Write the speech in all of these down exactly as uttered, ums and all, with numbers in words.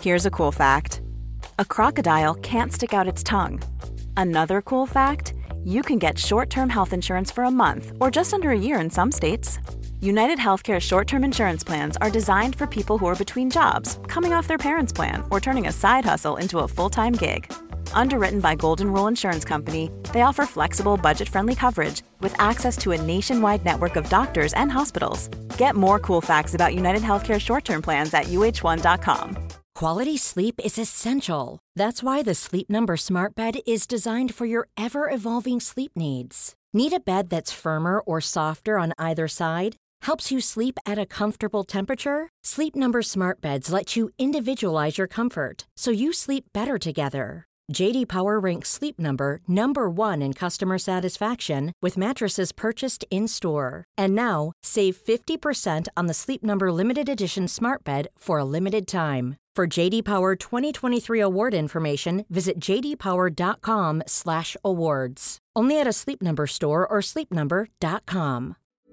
Here's a cool fact. A crocodile can't stick out its tongue. Another cool fact, you can get short-term health insurance for a month or just under a year in some states. United Healthcare short-term insurance plans are designed for people who are between jobs, coming off their parents' plan, or turning a side hustle into a full-time gig. Underwritten by Golden Rule Insurance Company, they offer flexible, budget-friendly coverage with access to a nationwide network of doctors and hospitals. Get more cool facts about United Healthcare short-term plans at U H one dot com. Quality sleep is essential. That's why the Sleep Number Smart Bed is designed for your ever-evolving sleep needs. Need a bed that's firmer or softer on either side? Helps you sleep at a comfortable temperature? Sleep Number Smart Beds let you individualize your comfort so you sleep better together. J D Power ranks Sleep Number number one in customer satisfaction with mattresses purchased in-store. And now, save fifty percent on the Sleep Number Limited Edition Smart Bed for a limited time. For J D Power twenty twenty-three award information, visit j d power dot com slash awards. Only at a Sleep Number store or sleep number dot com.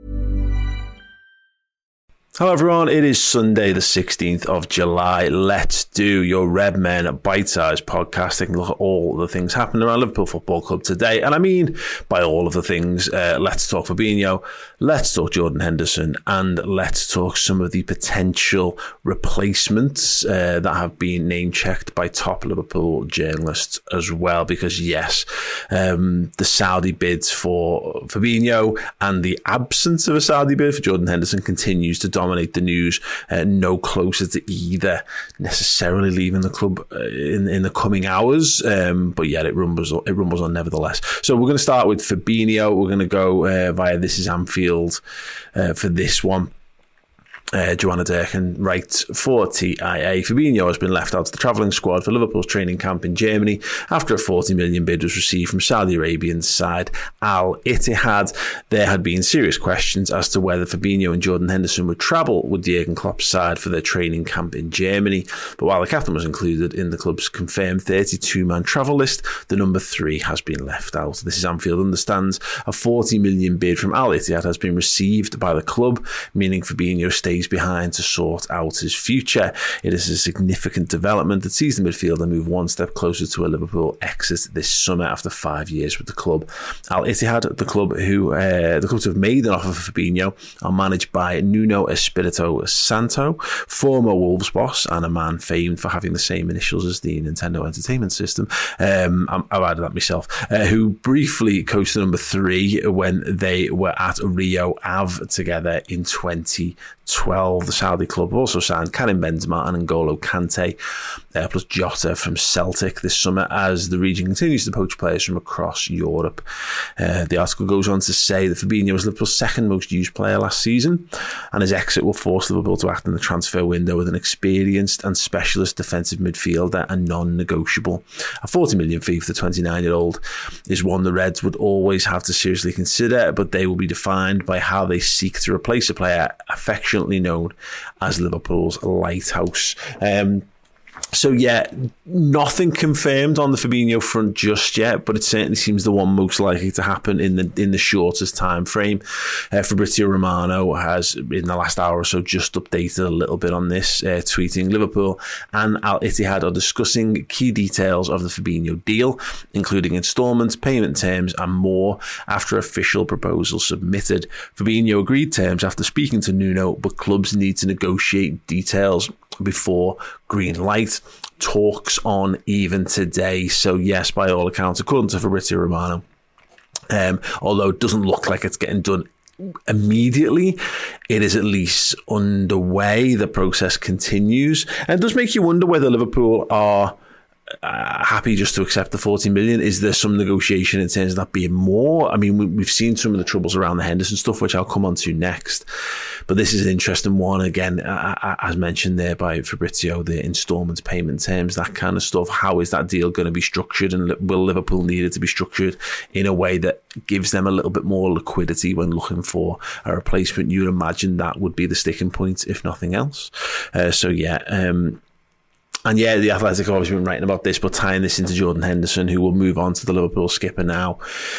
Hello everyone, it is Sunday the sixteenth of July. Let's do your Red Men bite-sized podcast, taking a look at all the things happening around Liverpool Football Club today. And I mean by all of the things, uh, let's talk Fabinho, let's talk Jordan Henderson, and let's talk some of the potential replacements uh, that have been name-checked by top Liverpool journalists as well. Because yes, um, the Saudi bids for Fabinho and the absence of a Saudi bid for Jordan Henderson continues to dominate dominate the news, uh, no closer to either necessarily leaving the club uh, in, in the coming hours. Um, but yeah, it rumbles, it rumbles on nevertheless. So we're going to start with Fabinho. We're going to go uh, via This Is Anfield uh, for this one. Uh, Joanna Durkin writes for T I A, Fabinho has been left out of the travelling squad for Liverpool's training camp in Germany after a forty million bid was received from Saudi Arabian side Al Ittihad. There had been serious questions as to whether Fabinho and Jordan Henderson would travel with Jurgen Klopp's side for their training camp in Germany. But while the captain was included in the club's confirmed thirty-two man travel list, the number three has been left out. This is Anfield understands a forty million bid from Al Ittihad has been received by the club, meaning Fabinho stays behind to sort out his future. It is a significant development that sees the midfielder move one step closer to a Liverpool exit this summer after five years with the club. Al Ittihad, the club who uh, the club to have made an offer for Fabinho, are managed by Nuno Espirito Santo, former Wolves boss and a man famed for having the same initials as the Nintendo Entertainment System. Um, I've added that myself. Uh, who briefly coached the number three when they were at Rio Ave together in twenty twelve. The Saudi club also signed Karim Benzema and N'Golo Kante, uh, plus Jota from Celtic this summer as the region continues to poach players from across Europe. Uh, the article goes on to say that Fabinho was Liverpool's second most used player last season, and his exit will force Liverpool to act in the transfer window with an experienced and specialist defensive midfielder and non-negotiable. A forty million fee for the twenty-nine-year-old is one the Reds would always have to seriously consider, but they will be defined by how they seek to replace a player affectionately known as Liverpool's lighthouse. Um, So yeah, nothing confirmed on the Fabinho front just yet, but it certainly seems the one most likely to happen in the in the shortest time frame. Uh, Fabrizio Romano has, in the last hour or so, just updated a little bit on this, uh, tweeting Liverpool and Al Ittihad are discussing key details of the Fabinho deal, including instalments, payment terms, and more after official proposal submitted. Fabinho agreed terms after speaking to Nuno, but clubs need to negotiate details before green light. Talks on even today. So yes, by all accounts, according to Fabrizio Romano, um, although it doesn't look like it's getting done immediately, it is at least underway. The process continues, and it does make you wonder whether Liverpool are Uh, happy just to accept the forty million. Is there some negotiation in terms of that being more? I mean, we, we've seen some of the troubles around the Henderson stuff, which I'll come on to next, but this is an interesting one again, uh, as mentioned there by Fabrizio, the instalments, payment terms, that kind of stuff. How is that deal going to be structured, and will Liverpool need it to be structured in a way that gives them a little bit more liquidity when looking for a replacement? You'd imagine that would be the sticking point, if nothing else. Uh, so yeah, um And yeah, the Athletic have always been writing about this, but tying this into Jordan Henderson, who will move on to the Liverpool skipper now.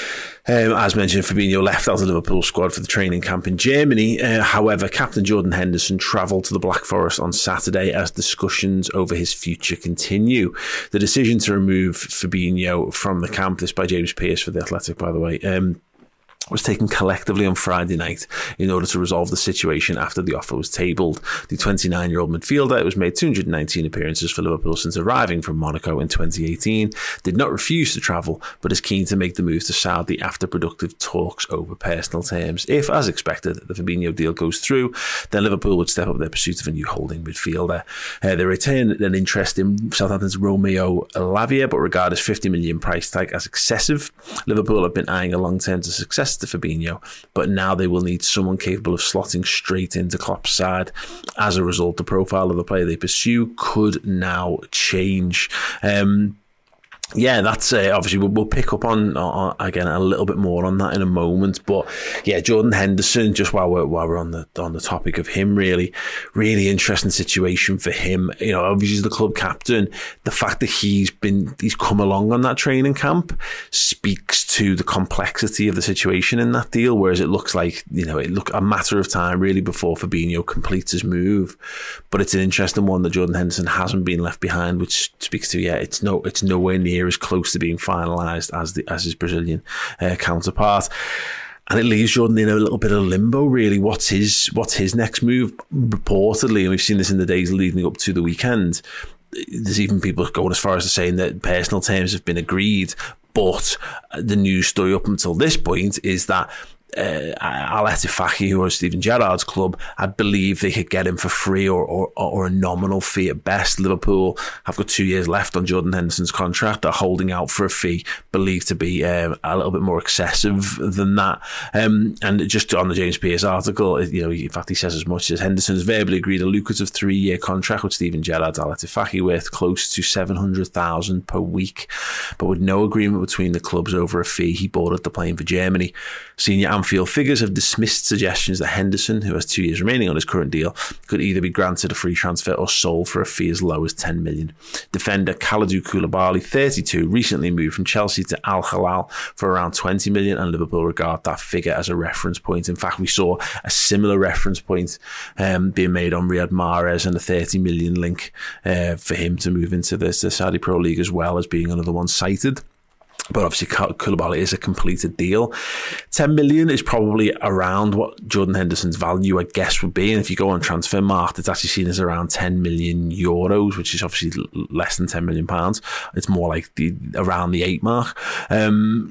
Um, as mentioned, Fabinho left out of the Liverpool squad for the training camp in Germany. Uh, however, captain Jordan Henderson travelled to the Black Forest on Saturday as discussions over his future continue. The decision to remove Fabinho from the camp, this by James Pearce for The Athletic, by the way, um, was taken collectively on Friday night in order to resolve the situation after the offer was tabled. The twenty-nine-year-old midfielder, who has made two hundred nineteen appearances for Liverpool since arriving from Monaco in twenty eighteen, did not refuse to travel, but is keen to make the move to Saudi after productive talks over personal terms. If, as expected, the Fabinho deal goes through, then Liverpool would step up their pursuit of a new holding midfielder. Uh, they retain an interest in Southampton's Romeo Lavia, but regard his fifty million price tag as excessive. Liverpool have been eyeing a long-term to success to Fabinho, but now they will need someone capable of slotting straight into Klopp's side. As a result, the profile of the player they pursue could now change. Um, Yeah, that's uh, obviously we'll, we'll pick up on, on again a little bit more on that in a moment. But yeah, Jordan Henderson, just while we're while we're on the on the topic of him, really, really interesting situation for him. You know, obviously he's the club captain. The fact that he's been he's come along on that training camp speaks to the complexity of the situation in that deal. Whereas it looks like, you know, it look a matter of time really before Fabinho completes his move. But it's an interesting one that Jordan Henderson hasn't been left behind, which speaks to yeah, it's no it's nowhere near as close to being finalised as the as his Brazilian uh, counterpart, and it leaves Jordan in a little bit of limbo. Really, what's his what's his next move? Reportedly, and we've seen this in the days leading up to the weekend, there's even people going as far as to saying that personal terms have been agreed. But the news story up until this point is that Uh, Al Ettifaqi, who was Steven Gerrard's club, I believe they could get him for free or, or or a nominal fee at best. Liverpool have got two years left on Jordan Henderson's contract. They're holding out for a fee believed to be um, a little bit more excessive than that. Um, and just on the James Pearce article, you know, in fact, he says as much as Henderson has verbally agreed a lucrative three-year contract with Steven Gerrard's Al Ettifaqi worth close to seven hundred thousand pounds per week, but with no agreement between the clubs over a fee. He boarded the plane for Germany. Senior Anfield figures have dismissed suggestions that Henderson, who has two years remaining on his current deal, could either be granted a free transfer or sold for a fee as low as ten million pounds. Defender Kalidou Koulibaly, thirty-two, recently moved from Chelsea to Al Hilal for around twenty million pounds, and Liverpool regard that figure as a reference point. In fact, we saw a similar reference point um, being made on Riyad Mahrez and a thirty million pounds link uh, for him to move into the, the Saudi Pro League as well as being another one cited. But obviously, Koulibaly is a completed deal. ten million is probably around what Jordan Henderson's value, I guess, would be. And if you go on Transfermarkt, it's actually seen as around ten million euros, which is obviously less than ten million pounds. It's more like the around the eight mark. Um,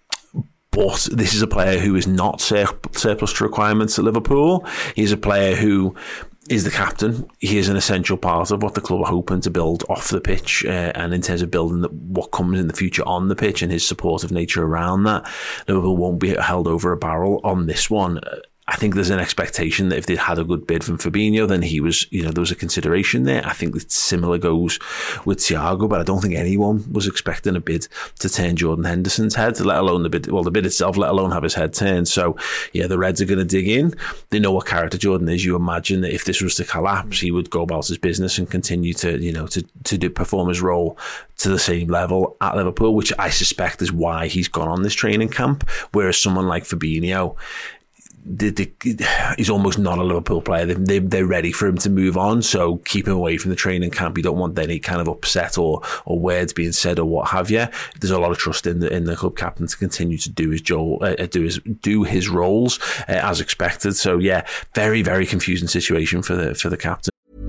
but this is a player who is not sur- surplus to requirements at Liverpool. He's a player who is the captain. He is an essential part of what the club are hoping to build off the pitch, uh, and in terms of building the, what comes in the future on the pitch and his supportive nature around that. Liverpool won't be held over a barrel on this one. I think there's an expectation that if they'd had a good bid from Fabinho, then he was, you know, there was a consideration there. I think that similar goes with Thiago, but I don't think anyone was expecting a bid to turn Jordan Henderson's head, let alone the bid, well, the bid itself, let alone have his head turned. So, yeah, the Reds are going to dig in. They know what character Jordan is. You imagine that if this was to collapse, he would go about his business and continue to, you know, to, to do, perform his role to the same level at Liverpool, which I suspect is why he's gone on this training camp. Whereas someone like Fabinho, They, they, he's almost not a Liverpool player. They, they, they're ready for him to move on, so keep him away from the training camp. You don't want any kind of upset or or words being said or what have you. There's a lot of trust in the in the club captain to continue to do his jo- uh, do his do his roles uh, as expected. So yeah, very very confusing situation for the for the captain.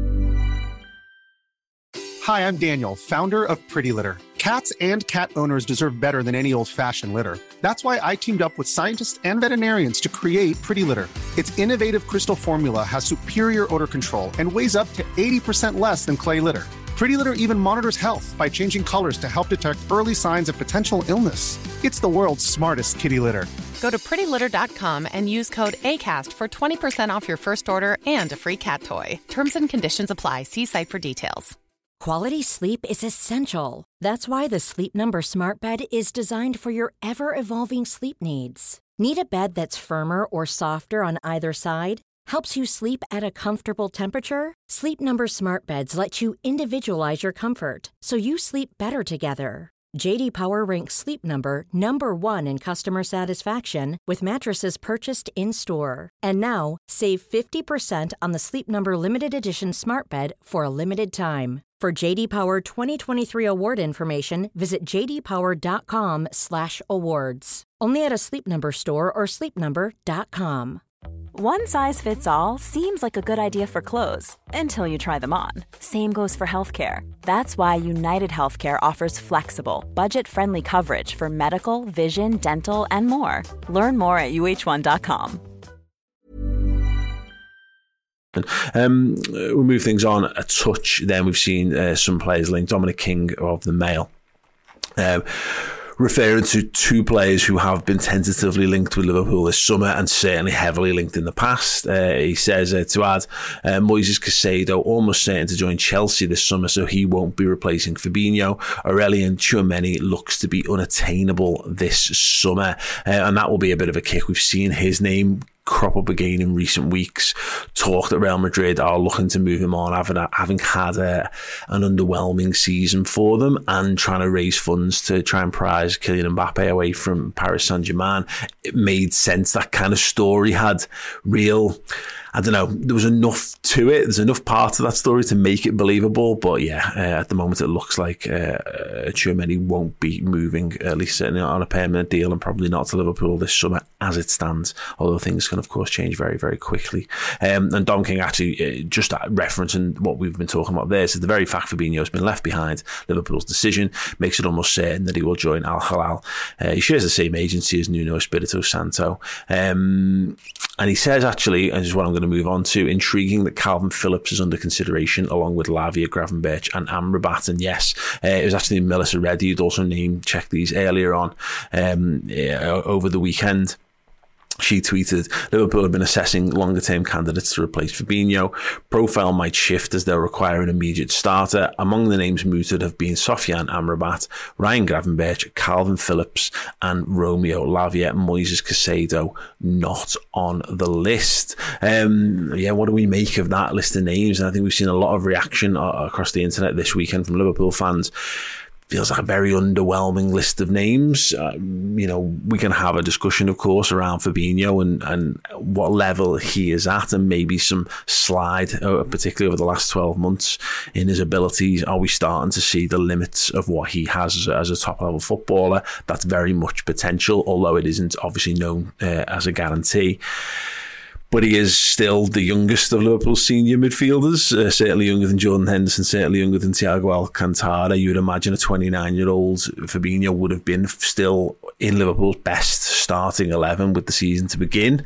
Hi, I'm Daniel, founder of Pretty Litter. Cats and cat owners deserve better than any old-fashioned litter. That's why I teamed up with scientists and veterinarians to create Pretty Litter. Its innovative crystal formula has superior odor control and weighs up to eighty percent less than clay litter. Pretty Litter even monitors health by changing colors to help detect early signs of potential illness. It's the world's smartest kitty litter. Go to pretty litter dot com and use code ACAST for twenty percent off your first order and a free cat toy. Terms and conditions apply. See site for details. Quality sleep is essential. That's why the Sleep Number Smart Bed is designed for your ever-evolving sleep needs. Need a bed that's firmer or softer on either side? Helps you sleep at a comfortable temperature? Sleep Number Smart Beds let you individualize your comfort, so you sleep better together. J D Power ranks Sleep Number number one in customer satisfaction with mattresses purchased in-store. And now, save fifty percent on the Sleep Number Limited Edition Smart Bed for a limited time. For J D Power twenty twenty-three award information, visit j d power dot com slash awards. Only at a Sleep Number store or sleep number dot com. One size fits all seems like a good idea for clothes until you try them on. Same goes for healthcare. That's why United Healthcare offers flexible, budget-friendly coverage for medical, vision, dental, and more. Learn more at u h one dot com. Um, we'll move things on a touch. Then we've seen uh, some players linked. Dominic King of the Mail. Uh, referring to two players who have been tentatively linked with Liverpool this summer and certainly heavily linked in the past. Uh, he says uh, to add, uh, Moises Caicedo almost certain to join Chelsea this summer, so he won't be replacing Fabinho. Aurelien Tchouameni looks to be unattainable this summer, uh, and that will be a bit of a kick. We've seen his name crop up again in recent weeks. Talk that Real Madrid are looking to move him on, having, having had a, an underwhelming season for them and trying to raise funds to try and prize Kylian Mbappe away from Paris Saint-Germain. It made sense. That kind of story had real, I don't know, there was enough to it. There's enough part of that story to make it believable. But yeah, uh, at the moment it looks like uh, Tchouameni won't be moving, at least certainly on a permanent deal, and probably not to Liverpool this summer as it stands, although things can of course change very, very quickly. Um, and Dom King actually, uh, just referencing what we've been talking about there, says the very fact Fabinho's been left behind, Liverpool's decision, makes it almost certain that he will join Al Hilal. Uh, he shares the same agency as Nuno Espirito Santo. Um, and he says actually, and this is what I'm going to move on to, intriguing that Calvin Phillips is under consideration along with Lavia, Gravenberch and Amrabat. And yes, uh, it was actually Melissa Reddy who'd also name checked these earlier on um, uh, over the weekend. She tweeted, Liverpool have been assessing longer-term candidates to replace Fabinho. Profile might shift as they'll require an immediate starter. Among the names mooted have been Sofiane Amrabat, Ryan Gravenberch, Calvin Phillips and Romeo Lavia. Moises Caicedo not on the list. Um, yeah, what do we make of that list of names? And I think we've seen a lot of reaction across the internet this weekend from Liverpool fans. Feels like a very underwhelming list of names. Uh, you know, we can have a discussion, of course, around Fabinho and, and what level he is at, and maybe some slide, uh, particularly over the last twelve months, in his abilities. Are we starting to see the limits of what he has as a, as a top-level footballer? That's very much potential, although it isn't obviously known uh, as a guarantee. But he is still the youngest of Liverpool's senior midfielders, uh, certainly younger than Jordan Henderson, certainly younger than Thiago Alcantara. You would imagine a twenty-nine-year-old Fabinho would have been still in Liverpool's best starting eleven with the season to begin.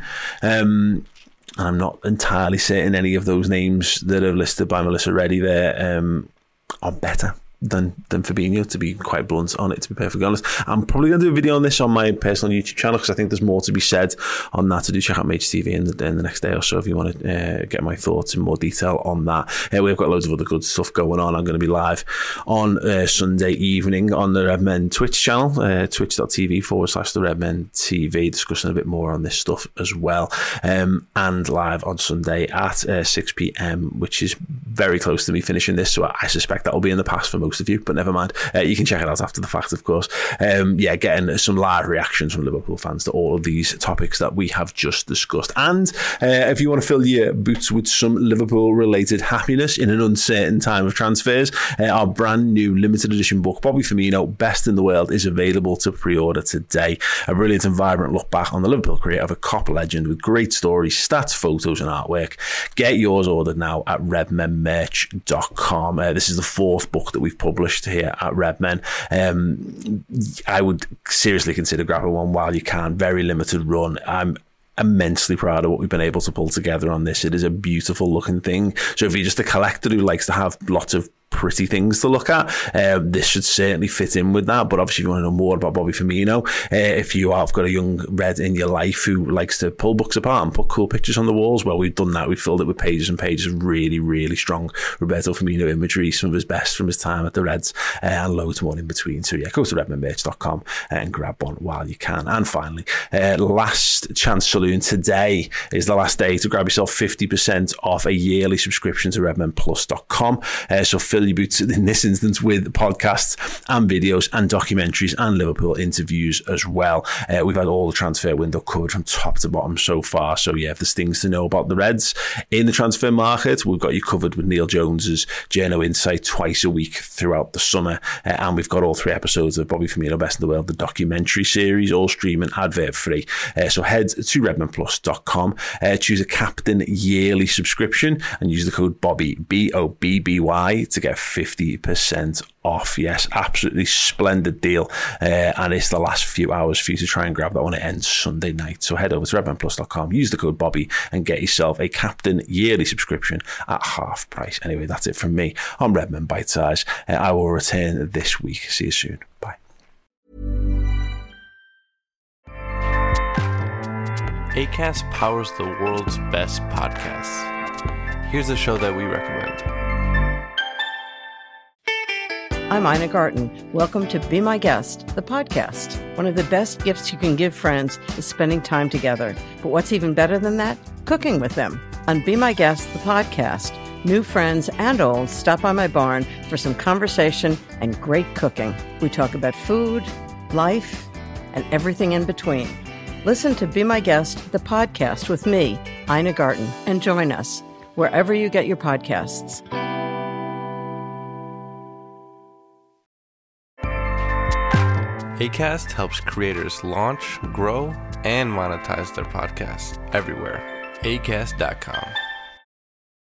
Um, and I'm not entirely certain any of those names that are listed by Melissa Reddy there um, are better than than Fabinho, to be quite blunt on it, to be perfectly honest. I'm probably going to do a video on this on my personal YouTube channel because I think there's more to be said on that. So do check out H T V in the, in the next day or so if you want to uh, get my thoughts in more detail on that. Uh, we've got loads of other good stuff going on. I'm going to be live on uh, Sunday evening on the Redmen Twitch channel, uh, twitch.tv forward slash the Redmen TV, discussing a bit more on this stuff as well. Um, and live on Sunday at uh, six p.m, which is very close to me finishing this. So I suspect that will be in the past for most of you, but never mind. Uh, you can check it out after the fact, of course. Um, yeah, getting some live reactions from Liverpool fans to all of these topics that we have just discussed. And uh, if you want to fill your boots with some Liverpool-related happiness in an uncertain time of transfers, uh, our brand new limited edition book, Bobby Firmino, Best in the World, is available to pre-order today. A brilliant and vibrant look back on the Liverpool career of a Kop legend with great stories, stats, photos and artwork. Get yours ordered now at redmen merch dot com. Uh, this is the fourth book that we've published here at Redmen. Um, I would seriously consider grabbing one while you can. Very limited run. I'm immensely proud of what we've been able to pull together on this. It is a beautiful looking thing. So if you're just a collector who likes to have lots of pretty things to look at, uh, this should certainly fit in with that. But obviously if you want to know more about Bobby Firmino, uh, if you have got a young Red in your life who likes to pull books apart and put cool pictures on the walls, well, we've done that. We've filled it with pages and pages of really, really strong Roberto Firmino imagery, some of his best from his time at the Reds, uh, and loads more in between. So yeah, go to redmen merch dot com and grab one while you can. And finally, uh, last chance saloon today is the last day to grab yourself fifty percent off a yearly subscription to redmen plus dot com. Uh, so fill your boots in this instance with podcasts and videos and documentaries and Liverpool interviews as well. Uh, we've had all the transfer window covered from top to bottom so far. So yeah, if there's things to know about the Reds in the transfer market, we've got you covered with Neil Jones's Journo Insight twice a week throughout the summer. Uh, and we've got all three episodes of Bobby Firmino Best in the World, the documentary series, all streaming advert free. Uh, so head to redmen plus dot com, uh, choose a Captain yearly subscription and use the code Bobby, B O B B Y, to get fifty percent off. Yes, absolutely splendid deal. Uh, and it's the last few hours for you to try and grab that one. It ends Sunday night. So head over to redmen plus dot com, use the code Bobby and get yourself a Captain yearly subscription at half price. Anyway, that's it from me on Redmen Bite Size. Uh, I will return this week. See you soon. Bye. Acast powers the world's best podcasts. Here's a show that we recommend. I'm Ina Garten. Welcome to Be My Guest, the podcast. One of the best gifts you can give friends is spending time together. But what's even better than that? Cooking with them. On Be My Guest, the podcast, new friends and old stop by my barn for some conversation and great cooking. We talk about food, life, and everything in between. Listen to Be My Guest, the podcast with me, Ina Garten, and join us wherever you get your podcasts. Acast helps creators launch, grow, and monetize their podcasts everywhere. acast dot com.